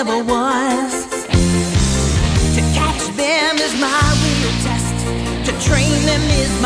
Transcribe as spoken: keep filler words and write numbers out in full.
ever was. To catch them is my real test. To train them is my